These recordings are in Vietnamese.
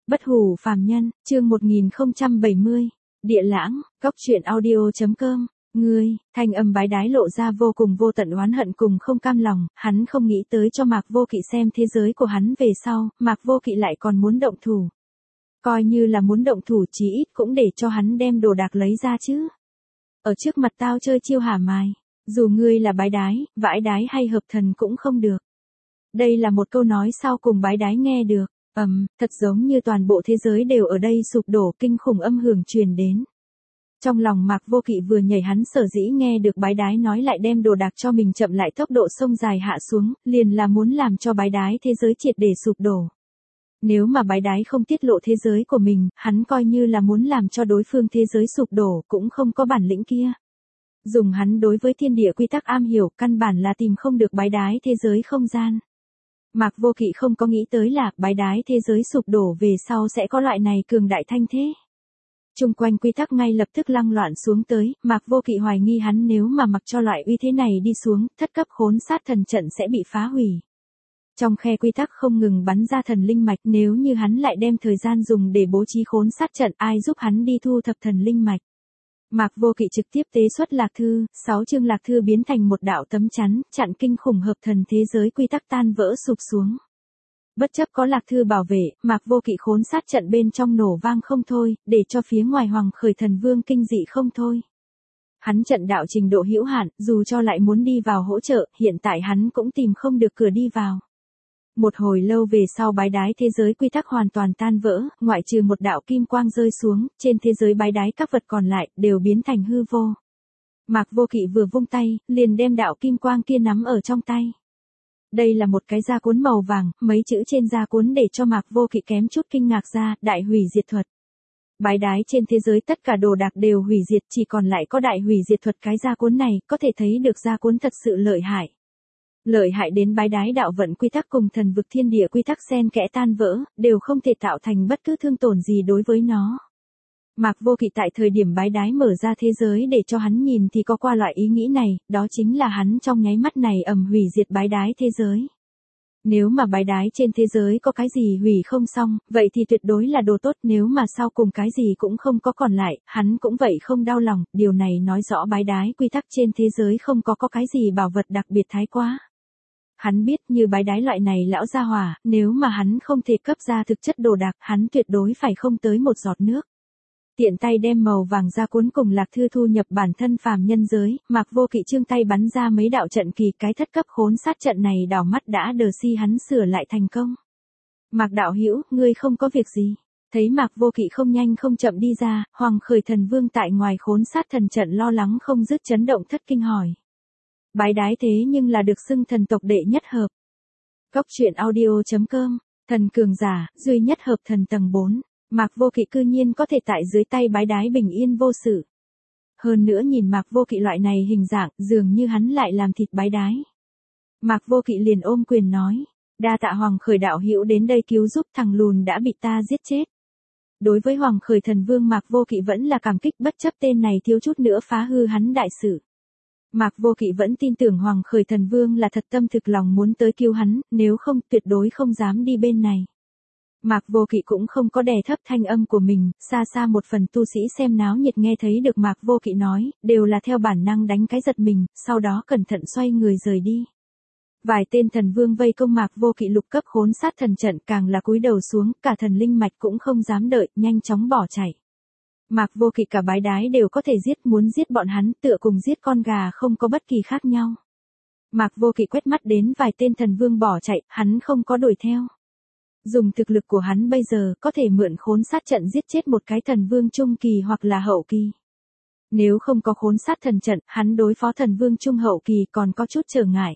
Bất hủ phàm nhân, chương 1070, Địa lãng, góc truyện audio.com. Ngươi, thanh âm bái đái lộ ra vô cùng vô tận oán hận cùng không cam lòng, hắn không nghĩ tới cho Mạc Vô Kỵ xem thế giới của hắn về sau, Mạc Vô Kỵ lại còn muốn động thủ. Coi như là muốn động thủ chí ít cũng để cho hắn đem đồ đạc lấy ra chứ. Ở trước mặt tao chơi chiêu hả mài, dù ngươi là bái đái, vãi đái hay hợp thần cũng không được. Đây là một câu nói sau cùng bái đái nghe được. Thật giống như toàn bộ thế giới đều ở đây sụp đổ, kinh khủng âm hưởng truyền đến. Trong lòng Mạc Vô Kỵ vừa nhảy, hắn sở dĩ nghe được bái đái nói lại đem đồ đạc cho mình chậm lại tốc độ sông dài hạ xuống, liền là muốn làm cho bái đái thế giới triệt để sụp đổ. Nếu mà bái đái không tiết lộ thế giới của mình, hắn coi như là muốn làm cho đối phương thế giới sụp đổ cũng không có bản lĩnh kia. Dùng hắn đối với thiên địa quy tắc am hiểu, căn bản là tìm không được bái đái thế giới không gian. Mạc Vô Kỵ không có nghĩ tới là bái đái thế giới sụp đổ về sau sẽ có loại này cường đại thanh thế. Chung quanh quy tắc ngay lập tức lăng loạn xuống tới, Mạc Vô Kỵ hoài nghi hắn nếu mà mặc cho loại uy thế này đi xuống, thất cấp khốn sát thần trận sẽ bị phá hủy. Trong khe quy tắc không ngừng bắn ra thần linh mạch, nếu như hắn lại đem thời gian dùng để bố trí khốn sát trận, ai giúp hắn đi thu thập thần linh mạch. Mạc Vô Kỵ trực tiếp tế xuất lạc thư, 6 chương lạc thư biến thành một đạo tấm chắn, chặn kinh khủng hợp thần thế giới quy tắc tan vỡ sụp xuống. Bất chấp có lạc thư bảo vệ, Mạc Vô Kỵ khốn sát trận bên trong nổ vang không thôi, để cho phía ngoài Hoàng Khởi Thần Vương kinh dị không thôi. Hắn trận đạo trình độ hữu hạn, dù cho lại muốn đi vào hỗ trợ, hiện tại hắn cũng tìm không được cửa đi vào. Một hồi lâu về sau bái đái thế giới quy tắc hoàn toàn tan vỡ, ngoại trừ một đạo kim quang rơi xuống, trên thế giới bái đái các vật còn lại, đều biến thành hư vô. Mạc Vô Kỵ vừa vung tay, liền đem đạo kim quang kia nắm ở trong tay. Đây là một cái da cuốn màu vàng, mấy chữ trên da cuốn để cho Mạc Vô Kỵ kém chút kinh ngạc ra, đại hủy diệt thuật. Bái đái trên thế giới tất cả đồ đạc đều hủy diệt, chỉ còn lại có đại hủy diệt thuật cái da cuốn này, có thể thấy được da cuốn thật sự lợi hại. Lợi hại đến bái đái đạo vận quy tắc cùng thần vực thiên địa quy tắc xen kẽ tan vỡ, đều không thể tạo thành bất cứ thương tổn gì đối với nó. Mạc Vô Kỵ tại thời điểm bái đái mở ra thế giới để cho hắn nhìn thì có qua loại ý nghĩ này, đó chính là hắn trong nháy mắt này hủy diệt bái đái thế giới. Nếu mà bái đái trên thế giới có cái gì hủy không xong, vậy thì tuyệt đối là đồ tốt, nếu mà sau cùng cái gì cũng không có còn lại, hắn cũng vậy không đau lòng, điều này nói rõ bái đái quy tắc trên thế giới không có cái gì bảo vật đặc biệt thái quá. Hắn biết như bái đái loại này lão gia hỏa, nếu mà hắn không thể cấp ra thực chất đồ đạc, hắn tuyệt đối phải không tới một giọt nước. Tiện tay đem màu vàng ra cuốn cùng lạc thư thu nhập bản thân phàm nhân giới, Mạc Vô Kỵ trương tay bắn ra mấy đạo trận kỳ, cái thất cấp khốn sát trận này đảo mắt đã đờ si hắn sửa lại thành công. Mạc đạo hữu, ngươi không có việc gì. Thấy Mạc Vô Kỵ không nhanh không chậm đi ra, Hoàng Khởi Thần Vương tại ngoài khốn sát thần trận lo lắng không dứt, chấn động thất kinh hỏi. Bái đái thế nhưng là được xưng thần tộc đệ nhất hợp. Góc truyện audio.com, thần cường giả, duy nhất hợp thần tầng 4. Mạc Vô Kỵ cư nhiên có thể tại dưới tay bái đái bình yên vô sự. Hơn nữa nhìn Mạc Vô Kỵ loại này hình dạng, dường như hắn lại làm thịt bái đái. Mạc Vô Kỵ liền ôm quyền nói, đa tạ Hoàng Khởi đạo hữu đến đây cứu giúp, thằng lùn đã bị ta giết chết. Đối với Hoàng Khởi Thần Vương Mạc Vô Kỵ vẫn là cảm kích, bất chấp tên này thiếu chút nữa phá hư hắn đại sự. Mạc Vô Kỵ vẫn tin tưởng Hoàng Khởi Thần Vương là thật tâm thực lòng muốn tới cứu hắn, nếu không tuyệt đối không dám đi bên này. Mạc Vô Kỵ cũng không có đè thấp thanh âm của mình, xa xa một phần tu sĩ xem náo nhiệt nghe thấy được Mạc Vô Kỵ nói, đều là theo bản năng đánh cái giật mình, sau đó cẩn thận xoay người rời đi. Vài tên thần vương vây công Mạc Vô Kỵ lục cấp khốn sát thần trận, càng là cúi đầu xuống, cả thần linh mạch cũng không dám đợi, nhanh chóng bỏ chạy. Mạc Vô Kỵ cả bái đái đều có thể giết, muốn giết bọn hắn tựa cùng giết con gà không có bất kỳ khác nhau. Mạc Vô Kỵ quét mắt đến vài tên thần vương bỏ chạy, hắn không có đuổi theo. Dùng thực lực của hắn bây giờ, có thể mượn khốn sát trận giết chết một cái thần vương trung kỳ hoặc là hậu kỳ. Nếu không có khốn sát thần trận, hắn đối phó thần vương trung hậu kỳ còn có chút trở ngại.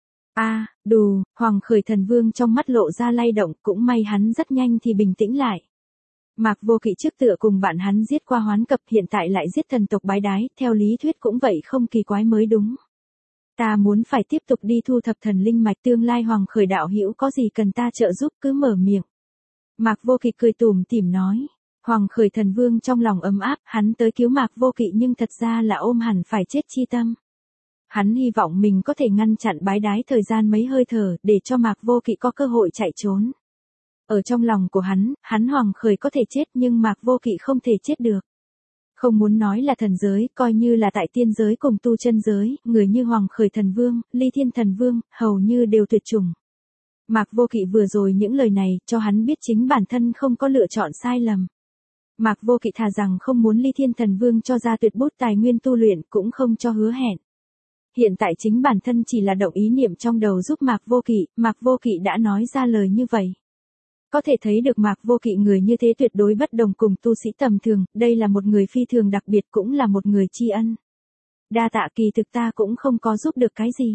Hoàng Khởi Thần Vương trong mắt lộ ra lay động, cũng may hắn rất nhanh thì bình tĩnh lại. Mạc Vô Kỵ trước tựa cùng bạn hắn giết qua hoán cập, hiện tại lại giết thần tộc bái đái, theo lý thuyết cũng vậy không kỳ quái mới đúng. Ta muốn phải tiếp tục đi thu thập thần linh mạch, tương lai Hoàng Khởi đạo hữu có gì cần ta trợ giúp cứ mở miệng. Mạc Vô Kỵ cười tủm tỉm nói. Hoàng Khởi Thần Vương trong lòng ấm áp, hắn tới cứu Mạc Vô Kỵ nhưng thật ra là ôm hẳn phải chết chi tâm. Hắn hy vọng mình có thể ngăn chặn bái đái thời gian mấy hơi thở, để cho Mạc Vô Kỵ có cơ hội chạy trốn. Ở trong lòng của hắn Hoàng Khởi có thể chết nhưng Mạc Vô Kỵ không thể chết được. Không muốn nói là thần giới, coi như là tại tiên giới cùng tu chân giới, người như Hoàng Khởi thần vương, Ly Thiên thần vương, hầu như đều tuyệt chủng. Mạc Vô Kỵ vừa rồi những lời này, cho hắn biết chính bản thân không có lựa chọn sai lầm. Mạc Vô Kỵ thà rằng không muốn Ly Thiên thần vương cho ra tuyệt bút tài nguyên tu luyện cũng không cho hứa hẹn. Hiện tại chính bản thân chỉ là động ý niệm trong đầu giúp Mạc Vô Kỵ đã nói ra lời như vậy. Có thể thấy được Mạc Vô Kỵ người như thế tuyệt đối bất đồng cùng tu sĩ tầm thường, đây là một người phi thường đặc biệt cũng là một người tri ân. Đa tạ, kỳ thực ta cũng không có giúp được cái gì.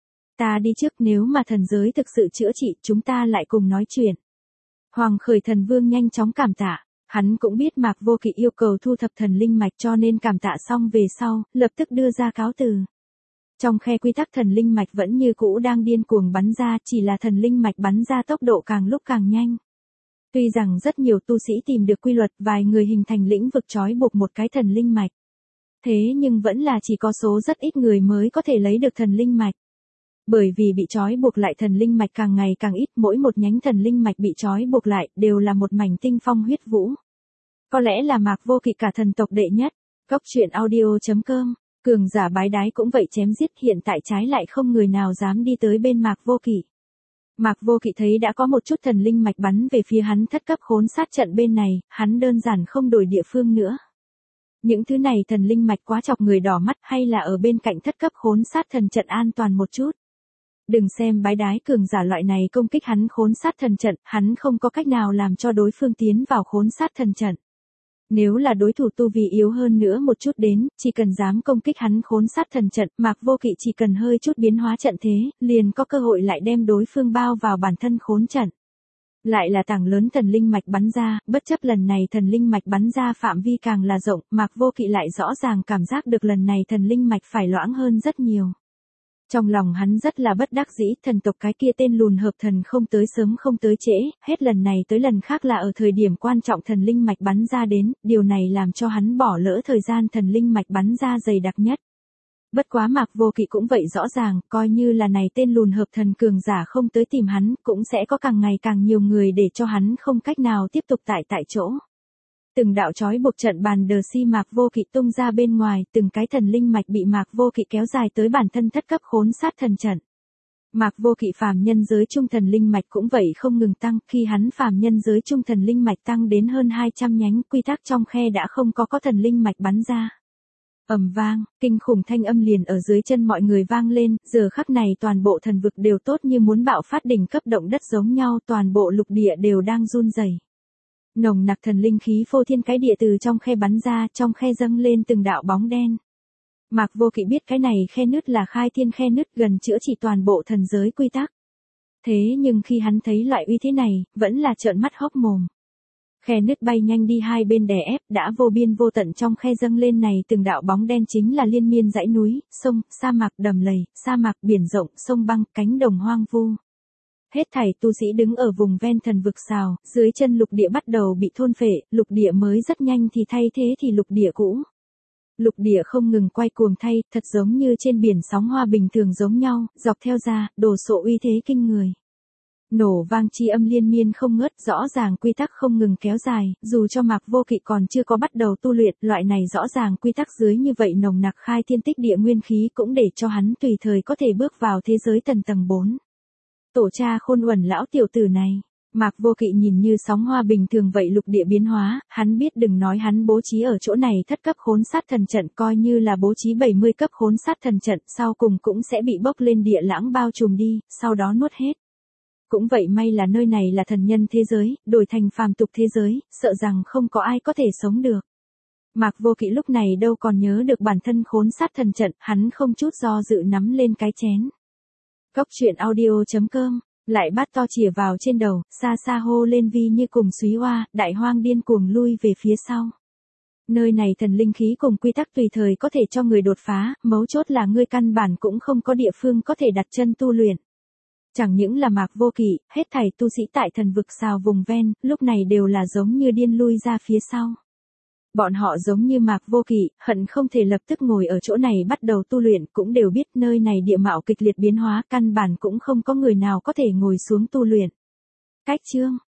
Ta đi trước, nếu mà thần giới thực sự chữa trị chúng ta lại cùng nói chuyện. Hoàng Khởi thần vương nhanh chóng cảm tạ, hắn cũng biết Mạc Vô Kỵ yêu cầu thu thập thần linh mạch cho nên cảm tạ xong về sau, lập tức đưa ra cáo từ. Trong khe quy tắc thần linh mạch vẫn như cũ đang điên cuồng bắn ra, chỉ là thần linh mạch bắn ra tốc độ càng lúc càng nhanh. Tuy rằng rất nhiều tu sĩ tìm được quy luật, vài người hình thành lĩnh vực trói buộc một cái thần linh mạch. Thế nhưng vẫn là chỉ có số rất ít người mới có thể lấy được thần linh mạch. Bởi vì bị trói buộc lại thần linh mạch càng ngày càng ít, mỗi một nhánh thần linh mạch bị trói buộc lại đều là một mảnh tinh phong huyết vũ. Có lẽ là Mạc Vô Kỵ cả thần tộc đệ nhất. Góc truyện audio.com. Cường giả bái đái cũng vậy chém giết, hiện tại trái lại không người nào dám đi tới bên Mạc Vô Kỵ. Mạc Vô Kỵ thấy đã có một chút thần linh mạch bắn về phía hắn thất cấp khốn sát trận bên này, hắn đơn giản không đổi địa phương nữa. Những thứ này thần linh mạch quá chọc người đỏ mắt, hay là ở bên cạnh thất cấp khốn sát thần trận an toàn một chút. Đừng xem bái đái cường giả loại này công kích hắn khốn sát thần trận, hắn không có cách nào làm cho đối phương tiến vào khốn sát thần trận. Nếu là đối thủ tu vi yếu hơn nữa một chút đến, chỉ cần dám công kích hắn khốn sát thần trận, Mạc Vô Kỵ chỉ cần hơi chút biến hóa trận thế, liền có cơ hội lại đem đối phương bao vào bản thân khốn trận. Lại là tảng lớn thần linh mạch bắn ra, bất chấp lần này thần linh mạch bắn ra phạm vi càng là rộng, Mạc Vô Kỵ lại rõ ràng cảm giác được lần này thần linh mạch phải loãng hơn rất nhiều. Trong lòng hắn rất là bất đắc dĩ, thần tộc cái kia tên lùn hợp thần không tới sớm không tới trễ, hết lần này tới lần khác là ở thời điểm quan trọng thần linh mạch bắn ra đến, điều này làm cho hắn bỏ lỡ thời gian thần linh mạch bắn ra dày đặc nhất. Bất quá Mạc Vô Kỵ cũng vậy rõ ràng, coi như là này tên lùn hợp thần cường giả không tới tìm hắn, cũng sẽ có càng ngày càng nhiều người để cho hắn không cách nào tiếp tục tại chỗ. Từng đạo chói buộc trận bàn đờ si Mạc Vô Kỵ tung ra bên ngoài, từng cái thần linh mạch bị Mạc Vô Kỵ kéo dài tới bản thân thất cấp khốn sát thần trận. Mạc Vô Kỵ phàm nhân giới trung thần linh mạch cũng vậy không ngừng tăng, khi hắn phàm nhân giới trung thần linh mạch tăng đến hơn 200 nhánh, quy tắc trong khe đã không có thần linh mạch bắn ra. Ầm vang, kinh khủng thanh âm liền ở dưới chân mọi người vang lên, giờ khắc này toàn bộ thần vực đều tốt như muốn bạo phát đỉnh cấp động đất giống nhau, toàn bộ lục địa đều đang run rẩy. Nồng nặc thần linh khí phô thiên cái địa từ trong khe bắn ra, trong khe dâng lên từng đạo bóng đen. Mạc Vô Kỵ biết cái này khe nứt là khai thiên khe nứt gần chữa trị toàn bộ thần giới quy tắc. Thế nhưng khi hắn thấy loại uy thế này, vẫn là trợn mắt hốc mồm. Khe nứt bay nhanh đi hai bên đè ép, đã vô biên vô tận trong khe dâng lên này từng đạo bóng đen chính là liên miên dãy núi, sông, sa mạc đầm lầy, sa mạc biển rộng, sông băng, cánh đồng hoang vu. Hết thảy tu sĩ đứng ở vùng ven thần vực xào, dưới chân lục địa bắt đầu bị thôn phệ, lục địa mới rất nhanh thì thay thế thì lục địa cũ. Lục địa không ngừng quay cuồng thay, thật giống như trên biển sóng hoa bình thường giống nhau, dọc theo ra, đổ sộ uy thế kinh người. Nổ vang chi âm liên miên không ngớt, rõ ràng quy tắc không ngừng kéo dài, dù cho Mạc Vô Kỵ còn chưa có bắt đầu tu luyện, loại này rõ ràng quy tắc dưới như vậy nồng nặc khai thiên tích địa nguyên khí cũng để cho hắn tùy thời có thể bước vào thế giới tầng 4. Tổ cha khôn uẩn lão tiểu tử này, Mạc Vô Kỵ nhìn như sóng hoa bình thường vậy lục địa biến hóa, hắn biết đừng nói hắn bố trí ở chỗ này thất cấp khốn sát thần trận, coi như là bố trí 70 cấp khốn sát thần trận, sau cùng cũng sẽ bị bốc lên địa lãng bao trùm đi, sau đó nuốt hết. Cũng vậy may là nơi này là thần nhân thế giới, đổi thành phàm tục thế giới, sợ rằng không có ai có thể sống được. Mạc Vô Kỵ lúc này đâu còn nhớ được bản thân khốn sát thần trận, hắn không chút do dự nắm lên cái chén. Góc truyện audio.com, lại bắt to chìa vào trên đầu, xa xa hô lên vi như cùng súy hoa, đại hoang điên cuồng lui về phía sau. Nơi này thần linh khí cùng quy tắc tùy thời có thể cho người đột phá, mấu chốt là ngươi căn bản cũng không có địa phương có thể đặt chân tu luyện. Chẳng những là Mạc Vô Kỵ, hết thảy tu sĩ tại thần vực xào vùng ven, lúc này đều là giống như điên lui ra phía sau. Bọn họ giống như Mạc Vô Kỵ, hận không thể lập tức ngồi ở chỗ này bắt đầu tu luyện, cũng đều biết nơi này địa mạo kịch liệt biến hóa, căn bản cũng không có người nào có thể ngồi xuống tu luyện. Cách chương